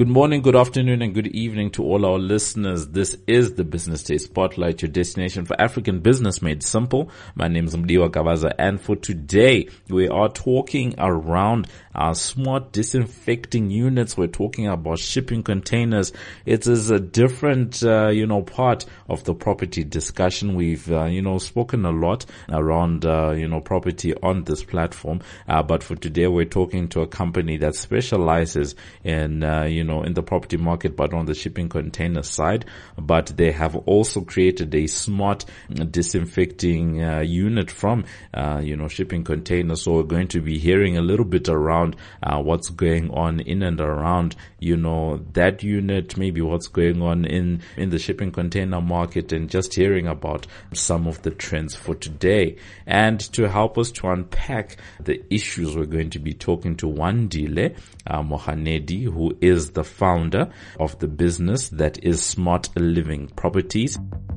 Good morning, good afternoon, and good evening to all our listeners. This is the Business Day Spotlight, your destination for African business made simple. My name is Mdiwa Gavaza, and for today, we are talking around our smart disinfecting units. We're talking about shipping containers. It is a different, part of the property discussion. We've, spoken a lot around, property on this platform. But for today, we're talking to a company that specializes in, in the property market, but on the shipping container side. But they have also created a smart disinfecting unit from, shipping containers. So we're going to be hearing a little bit around what's going on in and around, that unit, maybe what's going on in the shipping container market, and just hearing about some of the trends for today. And to help us to unpack the issues, we're going to be talking to Wandile Mohanedi, who is the founder of the business that is Smart Living Properties.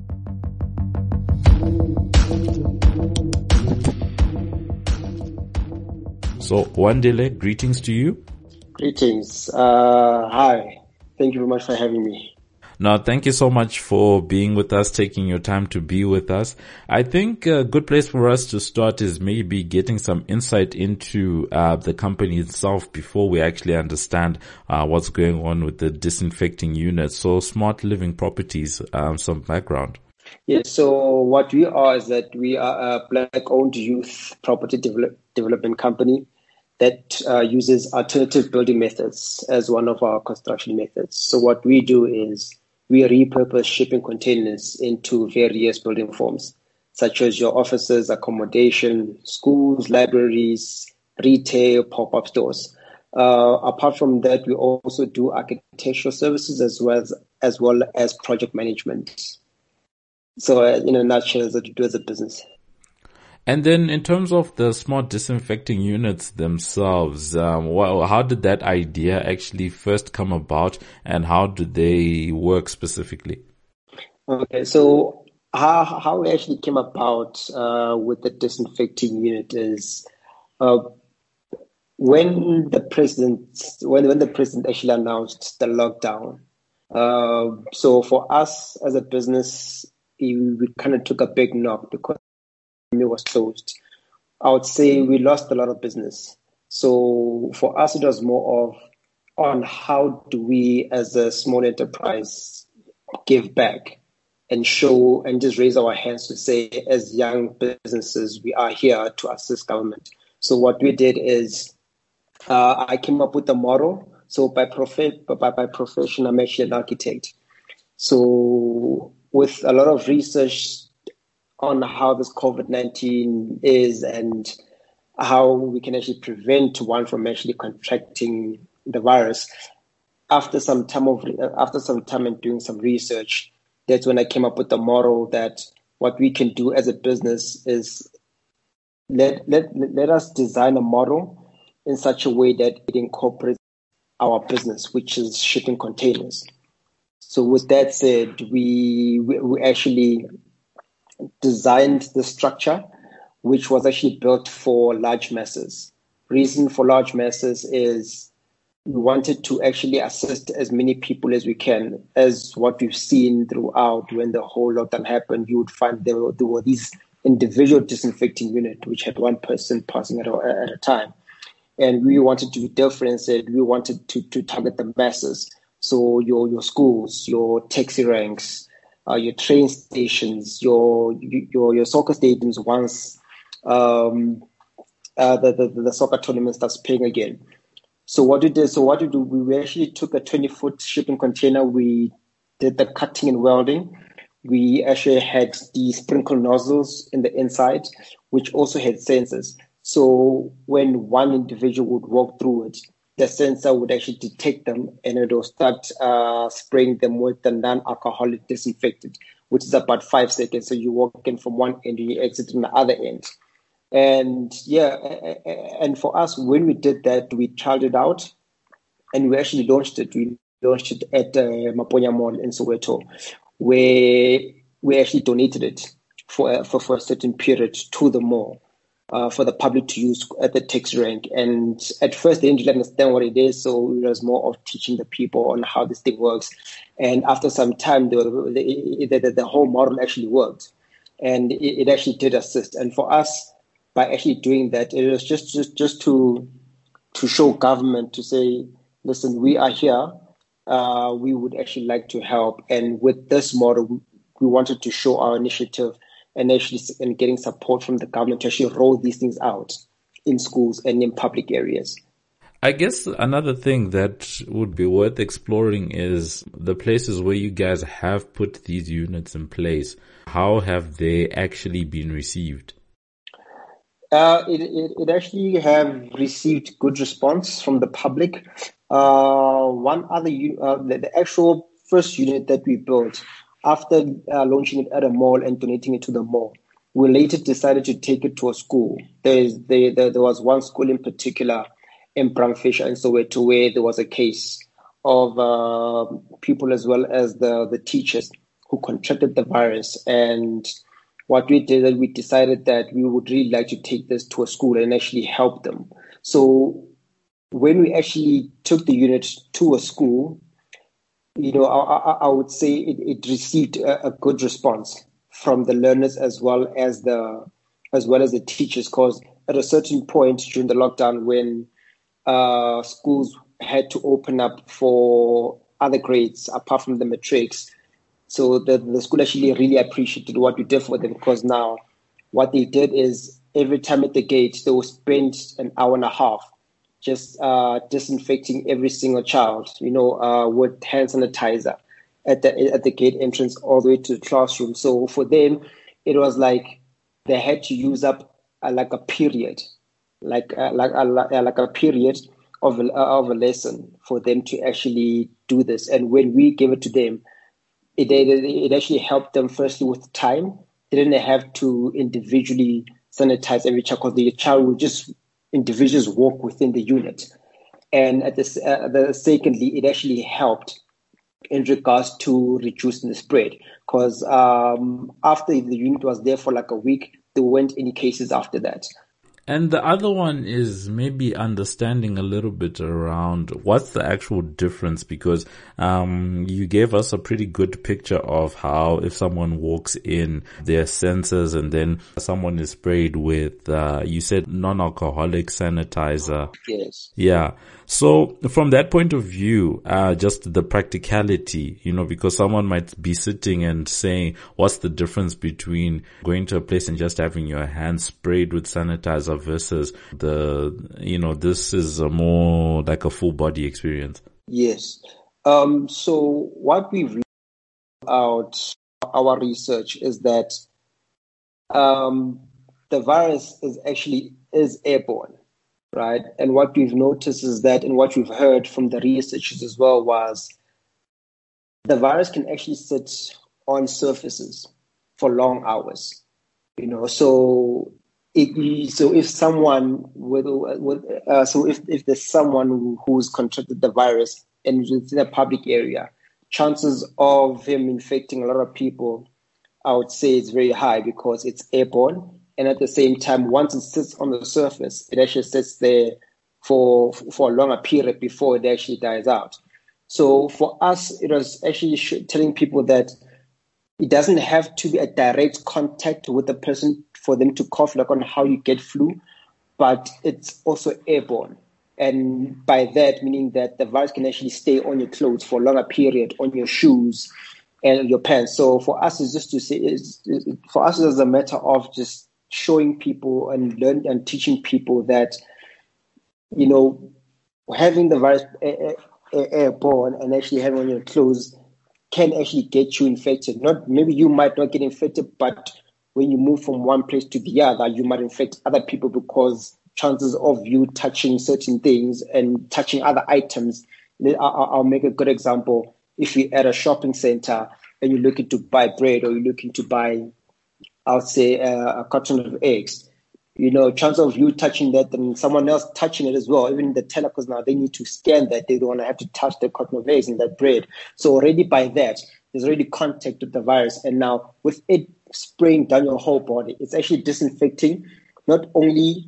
So, Wandile, greetings to you. Greetings. Hi. Thank you very much for having me. No, thank you so much for being with us, taking your time to be with us. I think a good place for us to start is maybe getting some insight into the company itself before we actually understand what's going on with the disinfecting units. So, Smart Living Properties, some background. Yes, so what we are is that we are a Black-owned youth property development company that uses alternative building methods as one of our construction methods. So what we do is we repurpose shipping containers into various building forms, such as your offices, accommodation, schools, libraries, retail, pop-up stores. Apart from that, we also do architectural services as well as project management. So in a nutshell, that's what we do as a business. And then in terms of the smart disinfecting units themselves, how did that idea actually first come about, and how do they work specifically? Okay, so how we actually came about with the disinfecting unit is when the president actually announced the lockdown. So for us as a business, we kind of took a big knock because it was closed. I would say we lost a lot of business. So for us, it was more of on how do we as a small enterprise give back and show and just raise our hands to say, as young businesses, we are here to assist government. So what we did is I came up with a model. So by profession, I'm actually an architect. So with a lot of research on how this COVID-19 is and how we can actually prevent one from actually contracting the virus. After some time and doing some research, that's when I came up with the model that what we can do as a business is let us design a model in such a way that it incorporates our business, which is shipping containers. So with that said, we actually designed the structure, which was actually built for large masses. Reason for large masses is we wanted to actually assist as many people as we can. As what we've seen throughout when the whole lockdown happened, you would find there were these individual disinfecting units, which had one person passing at a time. And we wanted to be differentiated. We wanted to target the masses. So your schools, your taxi ranks, your train stations, your soccer stadiums once the soccer tournament starts playing again. So what we do, we actually took a 20-foot shipping container. We did the cutting and welding. We actually had the sprinkle nozzles in the inside, which also had sensors. So when one individual would walk through it, the sensor would actually detect them and it will start spraying them with the non-alcoholic disinfectant, which is about 5 seconds. So you walk in from one end and you exit from the other end. And and for us, when we did that, we tried it out and we actually launched it. We launched it at Maponya Mall in Soweto, where we actually donated it for a certain period to the mall. for the public to use at the taxi rank. And at first, they didn't really understand what it is, so it was more of teaching the people on how this thing works. And after some time, the whole model actually worked, and it actually did assist. And for us, by actually doing that, it was just to show government to say, listen, we are here. We would actually like to help. And with this model, we wanted to show our initiative and getting support from the government to actually roll these things out in schools and in public areas. I guess another thing that would be worth exploring is the places where you guys have put these units in place. How have they actually been received? It actually have received good response from the public. One other the actual first unit that we built after launching it at a mall and donating it to the mall, we later decided to take it to a school. There was one school in particular in Brangfisher and Soweto where there was a case of people as well as the teachers who contracted the virus. And what we did is we decided that we would really like to take this to a school and actually help them. So when we actually took the unit to a school, I would say it received a good response from the learners as well as the teachers, because at a certain point during the lockdown when schools had to open up for other grades apart from the matrics, so the school actually really appreciated what we did for them, because now what they did is every time at the gate they would spend an hour and a half just disinfecting every single child, with hand sanitizer at the gate entrance all the way to the classroom. So for them, it was like they had to use up like a period, like a period of a lesson for them to actually do this. And when we gave it to them, it actually helped them firstly with time. They didn't have to individually sanitize every child, because the child would just individuals walk within the unit. And secondly, it actually helped in regards to reducing the spread, because after the unit was there for like a week, there weren't any cases after that. And the other one is maybe understanding a little bit around what's the actual difference, because you gave us a pretty good picture of how if someone walks in, their senses, and then someone is sprayed with, you said non-alcoholic sanitizer. Yes. Yeah. So from that point of view, just the practicality, because someone might be sitting and saying, what's the difference between going to a place and just having your hands sprayed with sanitizer versus this is a more like a full body experience? Yes. So what we've learned out our research is that the virus is airborne. Right. And what we've noticed is that, and what we've heard from the researchers as well, was the virus can actually sit on surfaces for long hours. So if someone if there's someone who's contracted the virus and is in a public area, chances of him infecting a lot of people, I would say, is very high, because it's airborne. And at the same time, once it sits on the surface, it actually sits there for a longer period before it actually dies out. So for us, it was actually telling people that it doesn't have to be a direct contact with the person for them to cough, like on how you get flu, but it's also airborne. And by that, meaning that the virus can actually stay on your clothes for a longer period, on your shoes and your pants. So for us, it's just to say, for us, it's a matter of just showing people and learning and teaching people that, having the virus airborne and actually having on your clothes can actually get you infected. Maybe you might not get infected, but when you move from one place to the other, you might infect other people, because chances of you touching certain things and touching other items. I'll make a good example. If you're at a shopping center and you're looking to buy bread, or you're looking to buy, I would say, a carton of eggs, chance of you touching that and someone else touching it as well, even the teller, because now they need to scan that. They don't want to have to touch the carton of eggs and that bread. So already by that, there's already contact with the virus. And now with it spraying down your whole body, it's actually disinfecting not only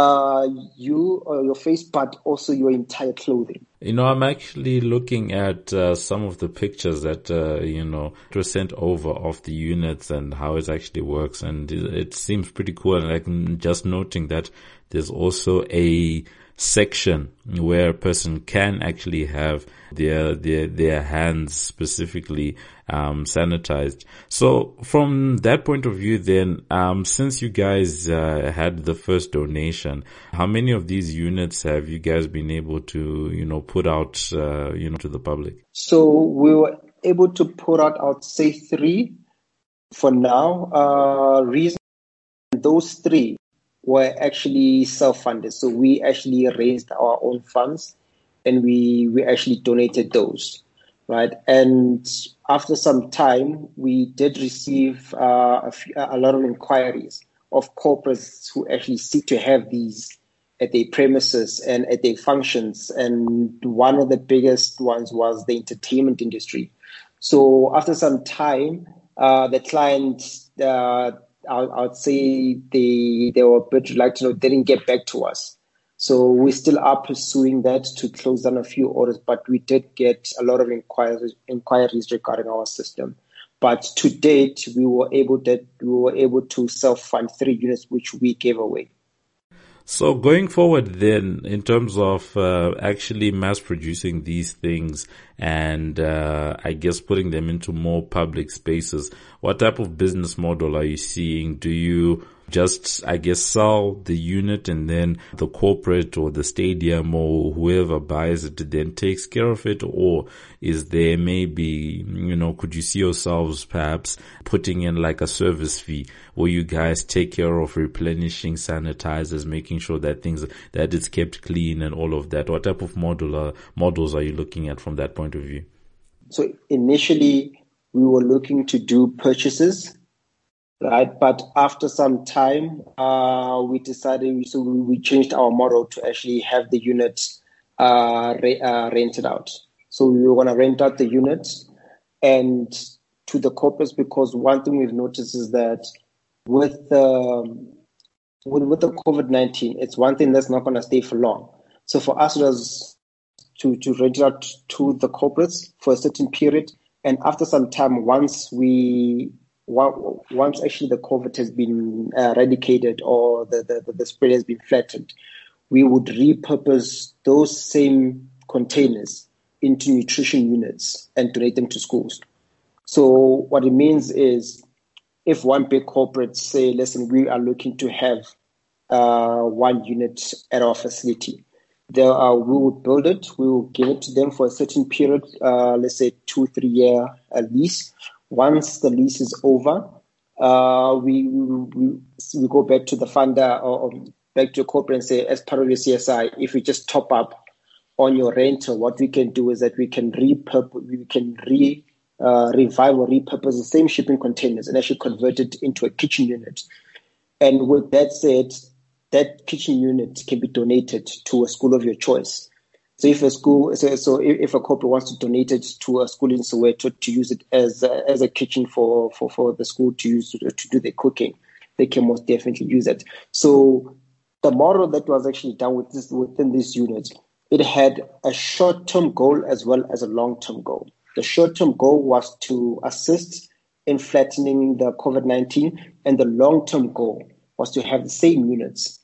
you or your face, but also your entire clothing. I'm actually looking at some of the pictures that, it was sent over of the units and how it actually works. And it seems pretty cool. And I'm just noting that there's also a section where a person can actually have their hands specifically sanitized. So from that point of view then, since you guys had the first donation, how many of these units have you guys been able to put out to the public? So we were able to put out, I would say, 3 for now. Reason those 3 were actually self-funded. So we actually raised our own funds and we actually donated those, right? And after some time, we did receive a lot of inquiries of corporates who actually seek to have these at their premises and at their functions. And one of the biggest ones was the entertainment industry. So after some time, the clients, I would say they were a bit reluctant, they didn't get back to us. So we still are pursuing that to close down a few orders, but we did get a lot of inquiries regarding our system. But to date, we were able to self-fund 3 units, which we gave away. So going forward then, in terms of actually mass producing these things and I guess putting them into more public spaces, what type of business model are you seeing? Do you just, I guess, sell the unit and then the corporate or the stadium or whoever buys it then takes care of it? Or is there maybe, could you see yourselves perhaps putting in like a service fee where you guys take care of replenishing sanitizers, making sure that that it's kept clean and all of that? What type of models are you looking at from that point of view? So initially we were looking to do purchases, right? But after some time, we decided, so we changed our model to actually have the unit rented out. So we were going to rent out the units and to the corporates, because one thing we've noticed is that with the COVID-19, it's one thing that's not going to stay for long. So for us, it was to rent it out to the corporates for a certain period. And after some time, once actually the COVID has been eradicated or the spread has been flattened, we would repurpose those same containers into nutrition units and donate them to schools. So what it means is, if one big corporate say, listen, we are looking to have 1 unit at our facility, we would build it, we will give it to them for a certain period, let's say 2-3 year lease. Once the lease is over, we go back to the funder or back to the corporate and say, as part of your CSI, if we just top up on your rental, what we can do is that we can revive or repurpose the same shipping containers and actually convert it into a kitchen unit. And with that said, that kitchen unit can be donated to a school of your choice. So if a corporate wants to donate it to a school in Soweto to use it as a kitchen for the school to use to do their cooking, they can most definitely use it. So the model that was actually done within this unit, it had a short-term goal as well as a long-term goal. The short-term goal was to assist in flattening the COVID-19, and the long-term goal was to have the same units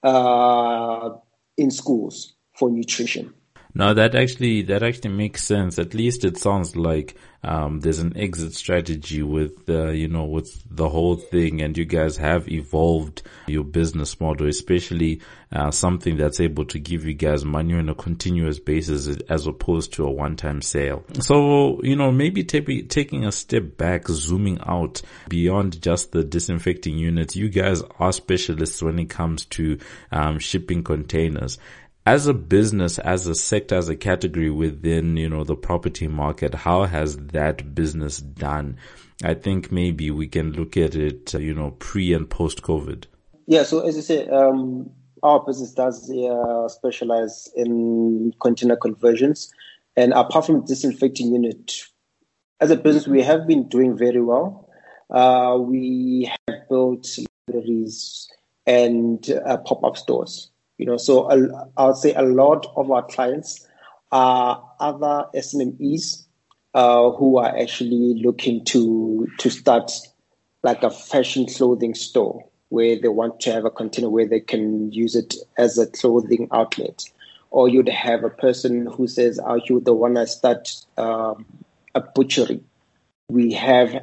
in schools for nutrition. Now that actually makes sense. At least it sounds like there's an exit strategy with with the whole thing, and you guys have evolved your business model, especially something that's able to give you guys money on a continuous basis as opposed to a one-time sale. So maybe taking a step back, zooming out beyond just the disinfecting units, you guys are specialists when it comes to shipping containers. As a business, as a sector, as a category within, the property market, how has that business done? I think maybe we can look at it, pre and post COVID. Yeah. So as you say, our business does specialize in container conversions. And apart from the disinfecting unit, as a business, we have been doing very well. We have built libraries and pop-up stores. So I'll say a lot of our clients are other SMEs who are actually looking to start like a fashion clothing store where they want to have a container where they can use it as a clothing outlet. Or you'd have a person who says, you would want to start a butchery. We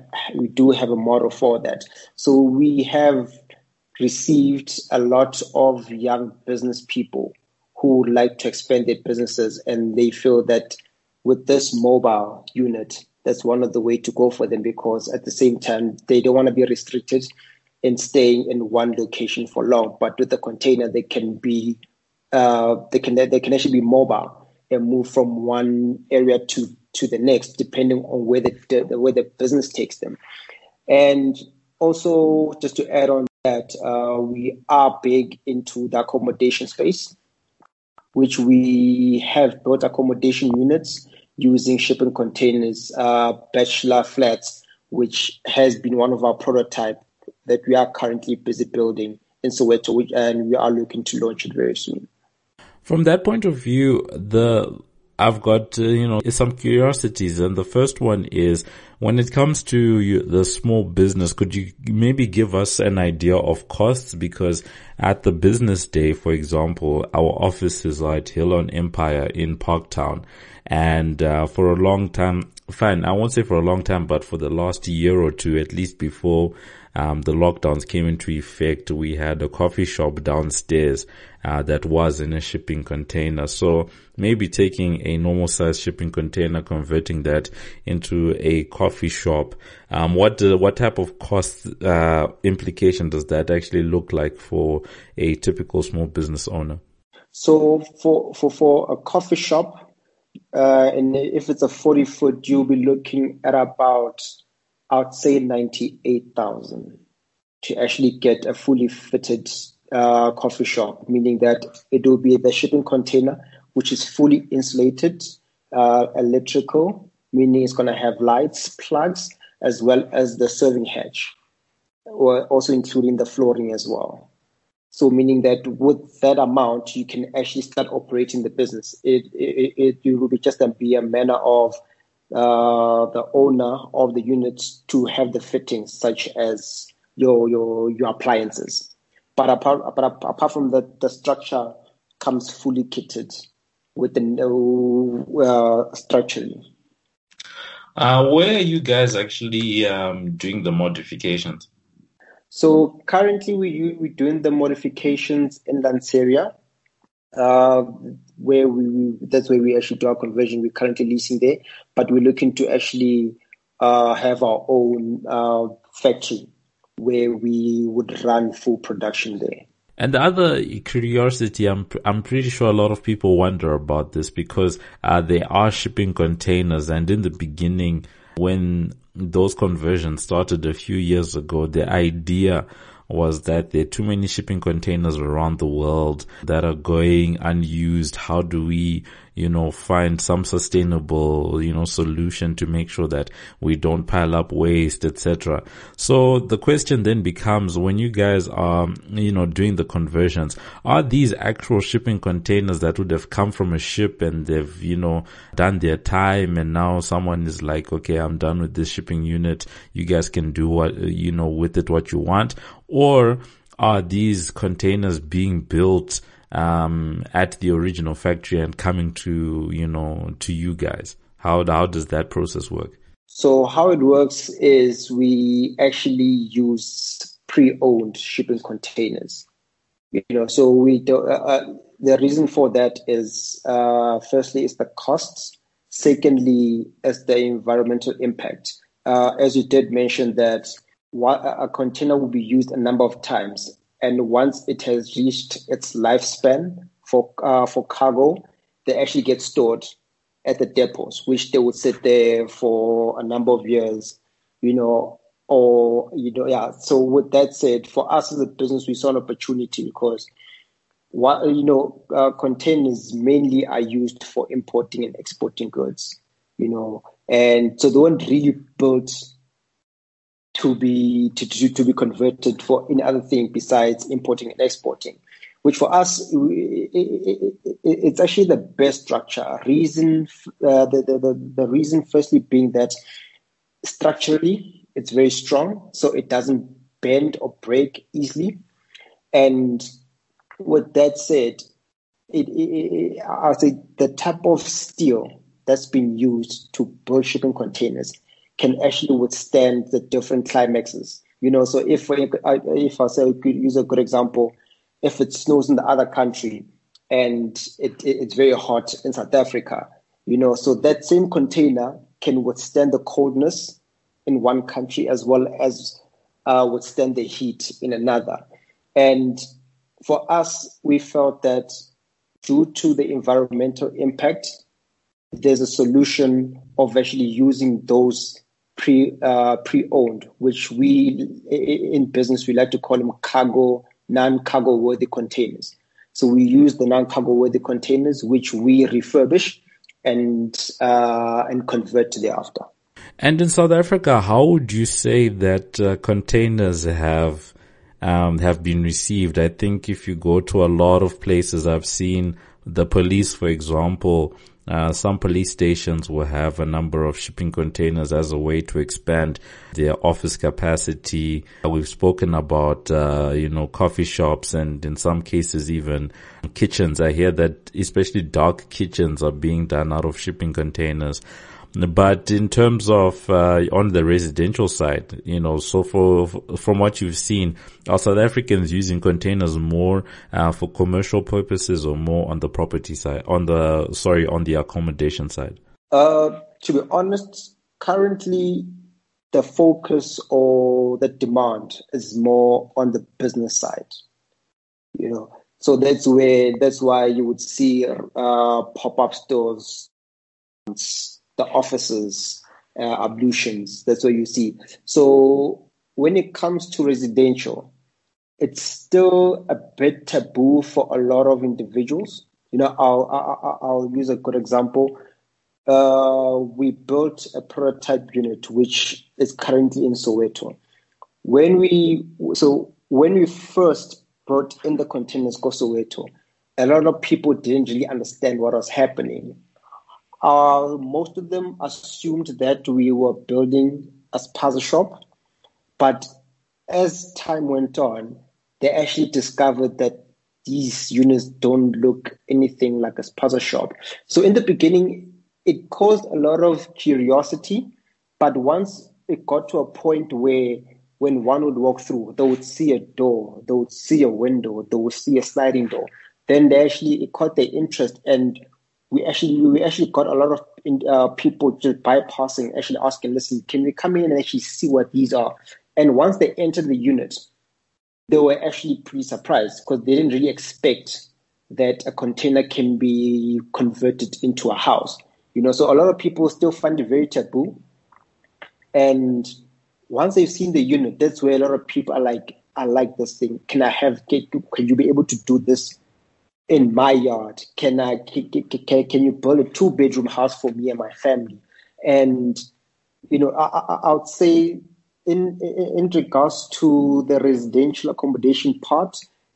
do have a model for that. So we have received a lot of young business people who would like to expand their businesses, and they feel that with this mobile unit, that's one of the way to go for them, because at the same time, they don't want to be restricted in staying in one location for long. But with the container, they can be they can actually be mobile and move from one area to the next, depending on where the business takes them. And also, just to add on that, we are big into the accommodation space, which we have built accommodation units using shipping containers, bachelor flats, which has been one of our prototype that we are currently busy building in Soweto, and we are looking to launch it very soon. From that point of view, I've got, some curiosities. And the first one is, when it comes to the small business, could you maybe give us an idea of costs? Because at the business day, for example, our offices are at Hill on Empire in Parktown. And for a long time, I won't say for a long time, but for the last year or two, at least before the lockdowns came into effect, we had a coffee shop downstairs that was in a shipping container. So maybe taking a normal size shipping container, converting that into a coffee shop, what type of cost implication does that actually look like for a typical small business owner? So for a coffee shop, and if it's a 40-foot, you'll be looking at about, I'd say 98,000 to actually get a fully fitted coffee shop, meaning that it will be the shipping container, which is fully insulated, electrical, meaning it's going to have lights, plugs, as well as the serving hatch, or also including the flooring as well. So meaning that with that amount, you can actually start operating the business. It will be just be a manner of the owner of the units to have the fittings, such as your appliances. But apart from that, the structure comes fully kitted with the structuring. Where are you guys actually doing the modifications? So currently we're doing the modifications in Lanseria, where that's where we actually do our conversion. We're currently leasing there, but we're looking to actually have our own factory where we would run full production there. And the other curiosity, I'm pretty sure a lot of people wonder about this, because they are shipping containers, and in the beginning, when those conversions started a few years ago, the idea was that there are too many shipping containers around the world that are going unused. How do we, find some sustainable, solution to make sure that we don't pile up waste, etc. So the question then becomes, when you guys are, doing the conversions, are these actual shipping containers that would have come from a ship and they've, done their time, and now someone is like, okay, I'm done with this shipping unit. You guys can do what, with it what you want? Or are these containers being built at the original factory and coming to you guys? How does that process work? So how it works is we actually use pre-owned shipping containers. So we do, the reason for that is firstly is the costs. Secondly, is the environmental impact. As you did mention that a container will be used a number of times, and once it has reached its lifespan for cargo, they actually get stored at the depots, which they would sit there for a number of years, So with that said, for us as a business, we saw an opportunity because containers mainly are used for importing and exporting goods, and so they weren't really built to be converted for any other thing besides importing and exporting, which for us it's actually the best structure. The reason firstly being that structurally it's very strong, so it doesn't bend or break easily. And with that said, I'll say the type of steel that's been used to build shipping containers can actually withstand the different climaxes. So if I say we could use a good example, if it snows in the other country and it's very hot in South Africa, so that same container can withstand the coldness in one country as well as withstand the heat in another. And for us, we felt that due to the environmental impact, there's a solution of actually using those pre-owned, which we in business we like to call them non-cargo worthy containers. So we use the non-cargo worthy containers, which we refurbish and convert thereafter. And in South Africa, how would you say that containers have been received? I think if you go to a lot of places, I've seen the police, for example, some police stations will have a number of shipping containers as a way to expand their office capacity. We've spoken about, coffee shops and in some cases even kitchens. I hear that especially dark kitchens are being done out of shipping containers. But in terms of on the residential side, so from what you've seen, are South Africans using containers more for commercial purposes or more on the property side, on the accommodation side? To be honest, currently the focus or the demand is more on the business side. So that's why you would see pop-up stores, the offices, ablutions. That's what you see. So when it comes to residential, it's still a bit taboo for a lot of individuals. I'll use a good example. We built a prototype unit which is currently in Soweto. When we first brought in the containers to Soweto, a lot of people didn't really understand what was happening. Most of them assumed that we were building a spaza shop, but as time went on, they actually discovered that these units don't look anything like a spaza shop. So in the beginning, it caused a lot of curiosity, but once it got to a point where when one would walk through, they would see a door, they would see a window, they would see a sliding door. Then it caught their interest, and we actually got a lot of people just bypassing, actually asking, listen, can we come in and actually see what these are? And once they entered the unit, they were actually pretty surprised because they didn't really expect that a container can be converted into a house. So a lot of people still find it very taboo. And once they've seen the unit, that's where a lot of people are like, I like this thing. Can you be able to do this in my yard? Can you build a 2-bedroom house for me and my family? And I would say in regards to the residential accommodation part,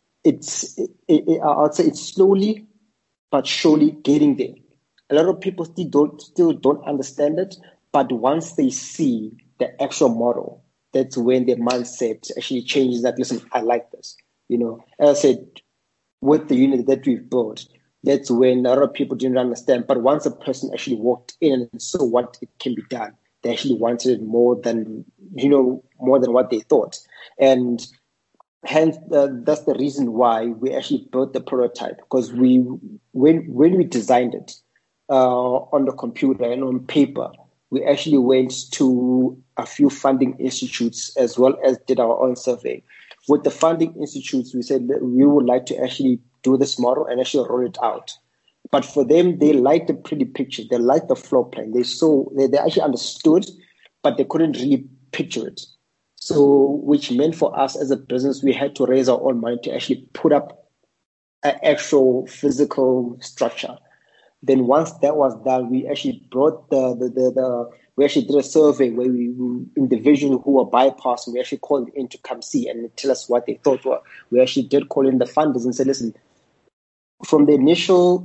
I would say it's slowly but surely getting there. A lot of people still don't understand it, but once they see the actual model, that's when their mindset actually changes. That listen, I like this. As I said, with the unit that we've built, that's when a lot of people didn't understand. But once a person actually walked in and saw what it can be done, they actually wanted it more than what they thought. And hence, that's the reason why we actually built the prototype, because when we designed it on the computer and on paper, we actually went to a few funding institutes as well as did our own survey. With the funding institutes, we said that we would like to actually do this model and actually roll it out. But for them, they liked the pretty picture. They liked the floor plan. They actually understood, but they couldn't really picture it. So, which meant for us as a business, we had to raise our own money to actually put up an actual physical structure. Then once that was done, we actually brought we actually did a survey where individuals who were bypassing, we actually called in to come see and tell us what they thought were. We actually did call in the funders and said, listen, from the initial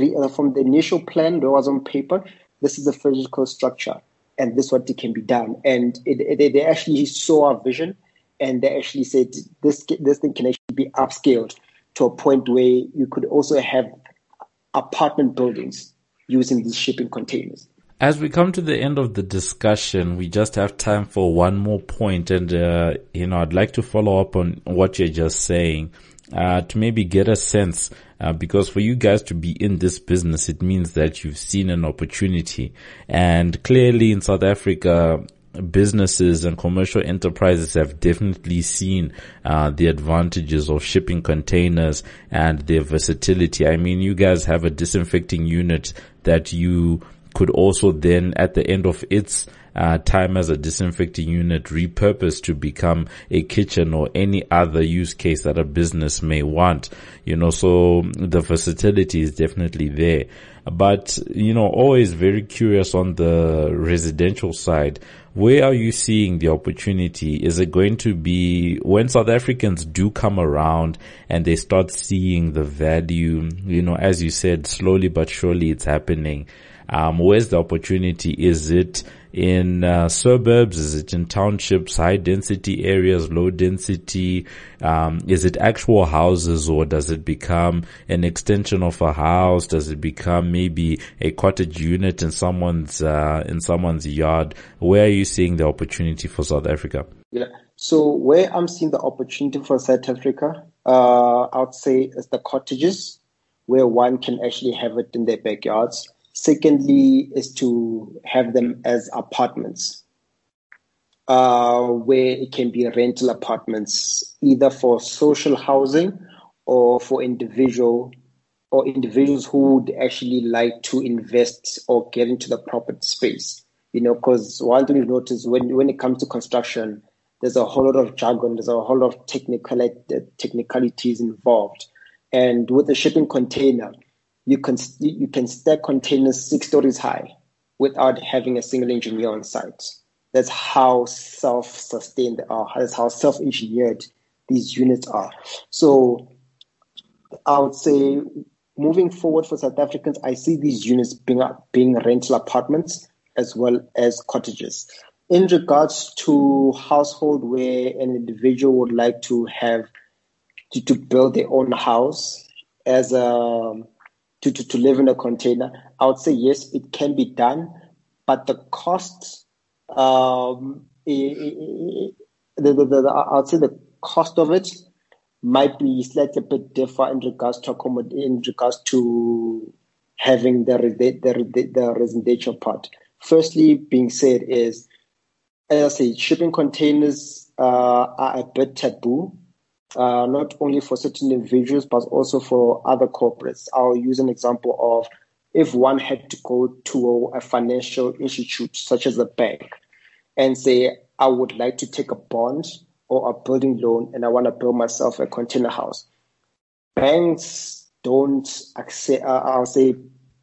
plan that was on paper, this is the physical structure, and this is what can be done. And they actually saw our vision, and they actually said this thing can actually be upscaled to a point where you could also have apartment buildings using these shipping containers. As we come to the end of the discussion, we just have time for one more point, and I'd like to follow up on what you're just saying, to maybe get a sense, because for you guys to be in this business, it means that you've seen an opportunity. And clearly in South Africa, businesses and commercial enterprises have definitely seen the advantages of shipping containers and their versatility. I mean, you guys have a disinfecting unit that you could also then, at the end of its time as a disinfecting unit, repurpose to become a kitchen or any other use case that a business may want. So the versatility is definitely there. But, always very curious on the residential side. Where are you seeing the opportunity? Is it going to be when South Africans do come around and they start seeing the value, as you said, slowly but surely it's happening. Where's the opportunity? Is it in suburbs? Is it in townships, high density areas, low density? Is it actual houses, or does it become an extension of a house? Does it become maybe a cottage unit in someone's yard? Where are you seeing the opportunity for South Africa? Yeah. So where I'm seeing the opportunity for South Africa, I would say is the cottages, where one can actually have it in their backyards. Secondly, is to have them as apartments, where it can be rental apartments, either for social housing or for individuals who would actually like to invest or get into the property space. Because one thing you've noticed when it comes to construction, there's a whole lot of jargon, there's a whole lot of technicalities involved. And with the shipping container, you can stack containers 6 stories high without having a single engineer on site. That's how self-sustained they are. That's how self-engineered these units are. So I would say moving forward for South Africans, I see these units being rental apartments as well as cottages. In regards to household where an individual would like to have to build their own house as to live in a container, I would say yes, it can be done, but the cost, I would say the cost of it might be slightly a bit different in regards to having the residential part. Firstly, being said is, as I say, shipping containers are a bit taboo. Not only for certain individuals, but also for other corporates. I'll use an example of if one had to go to a financial institute, such as a bank, and say, I would like to take a bond or a building loan, and I want to build myself a container house. Banks don't accept, I'll say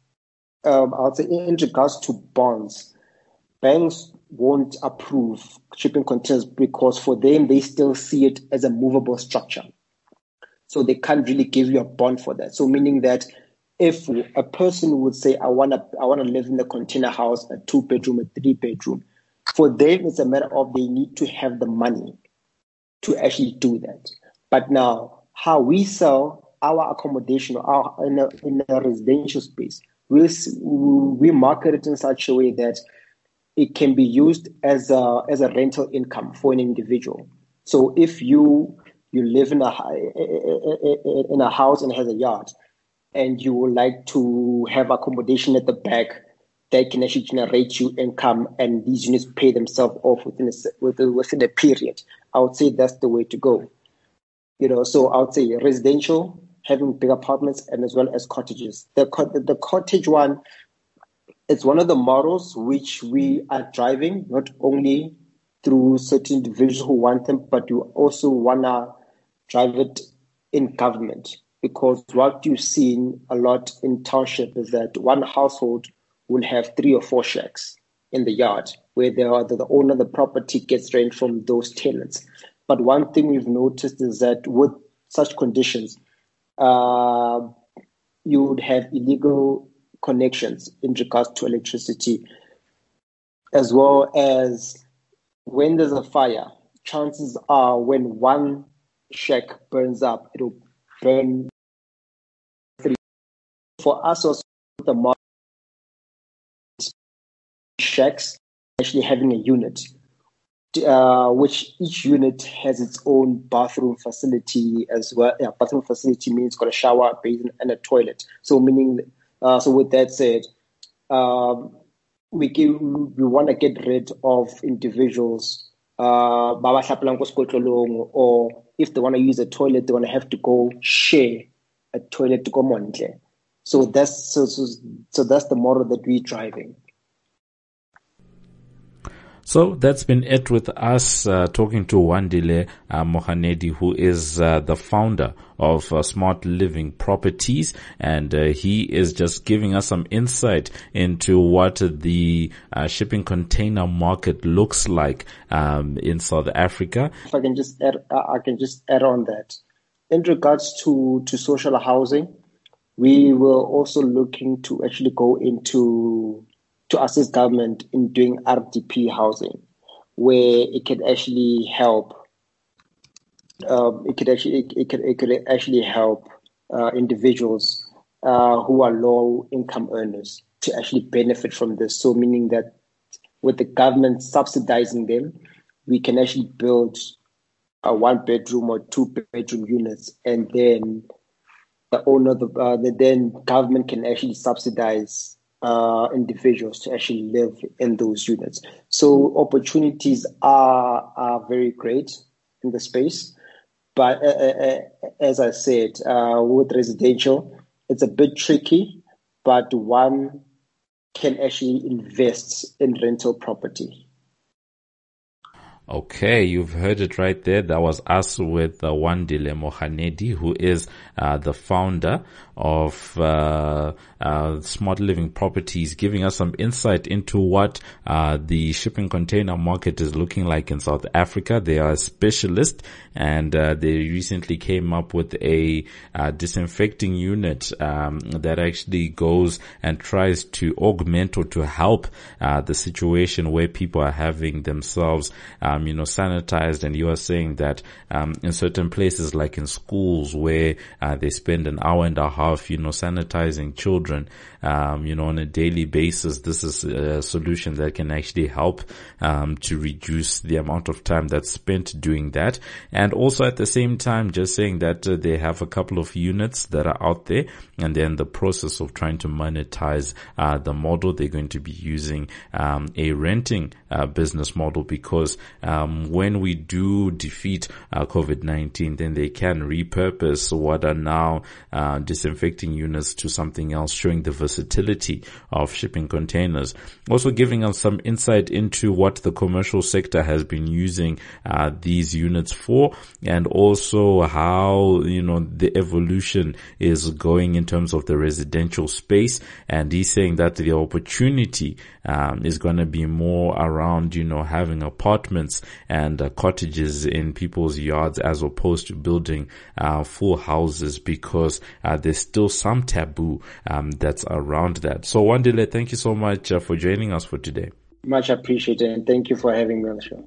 in regards to bonds, banks won't approve shipping containers because for them, they still see it as a movable structure. So they can't really give you a bond for that. So meaning that if a person would say, I want to live in the container house, a 2-bedroom, a 3-bedroom, for them, it's a matter of they need to have the money to actually do that. But now, how we sell our accommodation in a residential space, we market it in such a way that it can be used as a rental income for an individual. So if you live in a house and has a yard, and you would like to have accommodation at the back that can actually generate you income, and these units pay themselves off within a period, I would say that's the way to go. So I would say residential, having big apartments, and as well as cottages. The cottage one, it's one of the models which we are driving, not only through certain individuals who want them, but we also want to drive it in government. because what you've seen a lot in township is that one household will have 3 or 4 shacks in the yard where the owner of the property gets rent from those tenants. But one thing we've noticed is that with such conditions, you would have illegal connections in regards to electricity, as well as when there's a fire, chances are when one shack burns up, it'll burn 3. For us also, the market shacks actually having a unit, which each unit has its own bathroom facility as well. Yeah, bathroom facility means got a shower, basin, and a toilet. So meaning, so with that said, we want to get rid of individuals, or if they want to use a toilet, they want to have to go share a toilet to go monthly. So that's the model that we're driving. So that's been it with us talking to Wandile Mohanedi, who is the founder of Smart Living Properties, and he is just giving us some insight into what the shipping container market looks like in South Africa. If I can just add on that. In regards to social housing, we were also looking to actually go into to assist government in doing RDP housing, where it could actually help. It could actually help individuals who are low income earners to actually benefit from this. So meaning that with the government subsidizing them, we can actually build a 1-bedroom or 2-bedroom units, and then the owner, then government can actually subsidize individuals to actually live in those units. So opportunities are very great in the space, but as I said, with residential, it's a bit tricky, but one can actually invest in rental property. Okay, you've heard it right there. That was us with Wandile Mohanedi, who is the founder of Smart Living Properties, giving us some insight into what the shipping container market is looking like in South Africa. They are a specialist, and they recently came up with a disinfecting unit that actually goes and tries to augment or to help the situation where people are having themselves sanitized. And you are saying that in certain places, like in schools, where they spend an hour and a half sanitizing children on a daily basis, this is a solution that can actually help to reduce the amount of time that's spent doing that. And also at the same time, just saying that they have a couple of units that are out there, and then the process of trying to monetize the model. They're going to be using a renting business model, because when we do defeat COVID-19, then they can repurpose what are now disinfecting units to something else, showing the versatility of shipping containers. Also giving us some insight into what the commercial sector has been using these units for, and also how the evolution is going in terms of the residential space. And he's saying that the opportunity is going to be more around having apartments and cottages in people's yards, as opposed to building full houses, because there's still some taboo that's around that. So Wandile, thank you so much for joining us for today. Much appreciated, and thank you for having me on the show.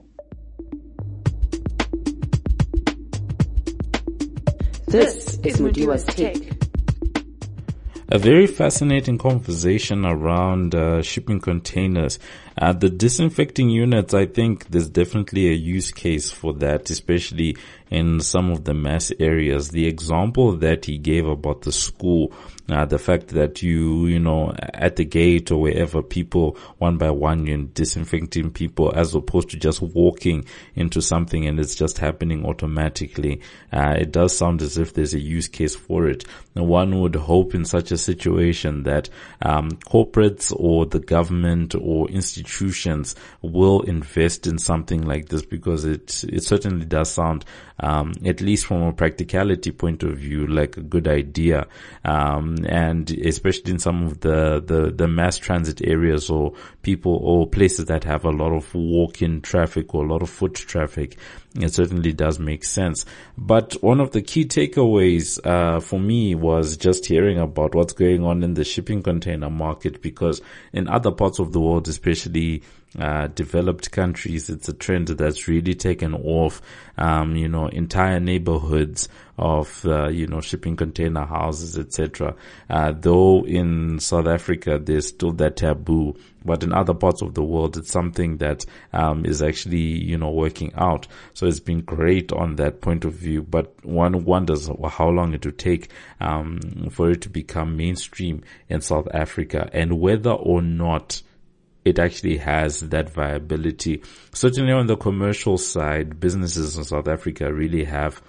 This is Mudiwa's Take. A very fascinating conversation around shipping containers. The disinfecting units, I think there's definitely a use case for that, especially in some of the mass areas. The example that he gave about the school, the fact that you at the gate or wherever, people one by one, you're disinfecting people, as opposed to just walking into something and it's just happening automatically. It does sound as if there's a use case for it. Now, one would hope in such a situation that corporates or the government or institutions will invest in something like this, because it certainly does sound at least from a practicality point of view, like a good idea. And especially in some of the mass transit areas or people or places that have a lot of walk-in traffic or a lot of foot traffic, it certainly does make sense. But one of the key takeaways for me was just hearing about what's going on in the shipping container market, because in other parts of the world, especially developed countries, it's a trend that's really taken off. Entire neighborhoods of shipping container houses, etc. Though in South Africa there's still that taboo, but in other parts of the world it's something that is actually working out. So it's been great on that point of view. But one wonders how long it would take for it to become mainstream in South Africa, and whether or not it actually has that viability. Certainly on the commercial side, businesses in South Africa really have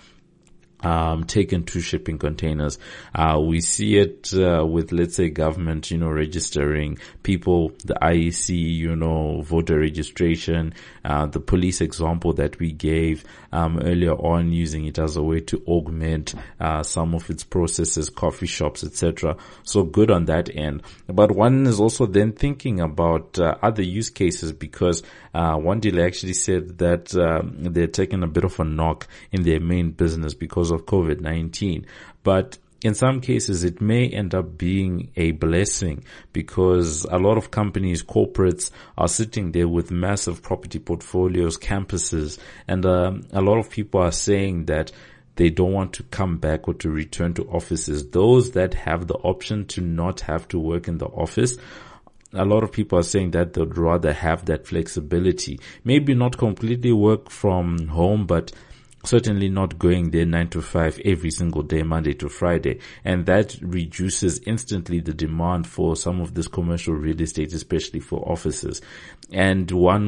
taken to shipping containers. We see it with, let's say, government, registering people, the IEC, voter registration, the police example that we gave earlier on, using it as a way to augment some of its processes, coffee shops, etc. So good on that end. But one is also then thinking about other use cases, because Wandile actually said that they're taking a bit of a knock in their main business because of COVID-19. But in some cases, it may end up being a blessing, because a lot of companies, corporates, are sitting there with massive property portfolios, campuses, and a lot of people are saying that they don't want to come back or to return to offices. Those that have the option to not have to work in the office, a lot of people are saying that they'd rather have that flexibility. Maybe not completely work from home, but certainly not going there 9 to 5 every single day, Monday to Friday. And that reduces instantly the demand for some of this commercial real estate, especially for offices. And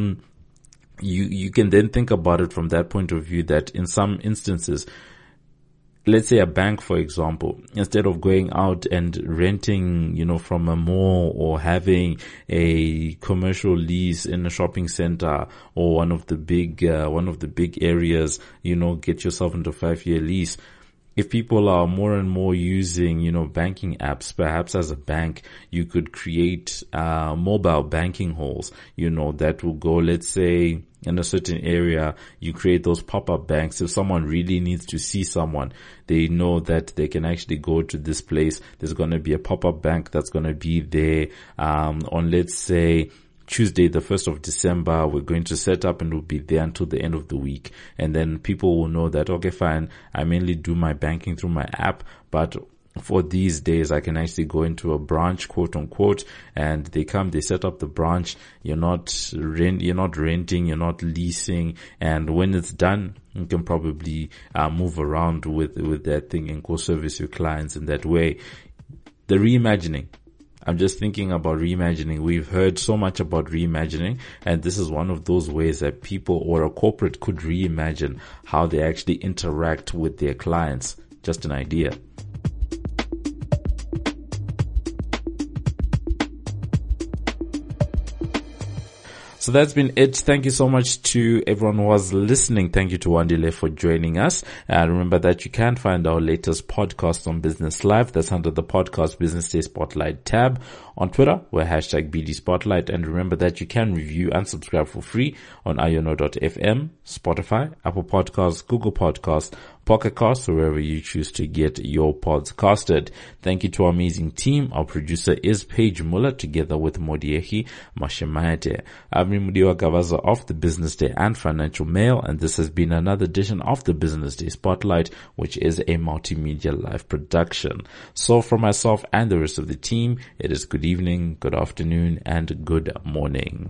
you can then think about it from that point of view, that in some instances, let's say a bank, for example, instead of going out and renting, from a mall, or having a commercial lease in a shopping center or one of the big areas, get yourself into a 5-year lease. If people are more and more using, banking apps, perhaps as a bank, you could create, mobile banking halls, that will go, let's say, in a certain area, you create those pop-up banks. If someone really needs to see someone, they know that they can actually go to this place. There's going to be a pop-up bank that's going to be there, on, let's say, Tuesday, the 1st of December, we're going to set up and we'll be there until the end of the week. And then people will know that, okay, fine, I mainly do my banking through my app, but for these days, I can actually go into a branch, quote unquote, and they set up the branch. You're not renting, you're not leasing. And when it's done, you can probably, move around with that thing and go service your clients in that way. The reimagining. I'm just thinking about reimagining. We've heard so much about reimagining, and this is one of those ways that people or a corporate could reimagine how they actually interact with their clients. Just an idea. So that's been it. Thank you so much to everyone who was listening. Thank you to Wandile for joining us. Remember that you can find our latest podcast on Business Live. That's under the Podcast Business Day Spotlight tab. On Twitter, we're #BD Spotlight. And remember that you can review and subscribe for free on iono.fm, Spotify, Apple Podcasts, Google Podcasts, Pocket Casts, or wherever you choose to get your pods casted. Thank you to our amazing team. Our producer is Paige Muller, together with Modiehi Mashemayate. I'm Mudiwa Gavaza of the Business Day and Financial Mail, and this has been another edition of the Business Day Spotlight, which is a multimedia live production. So from myself and the rest of the team, it is good evening, good afternoon, and good morning.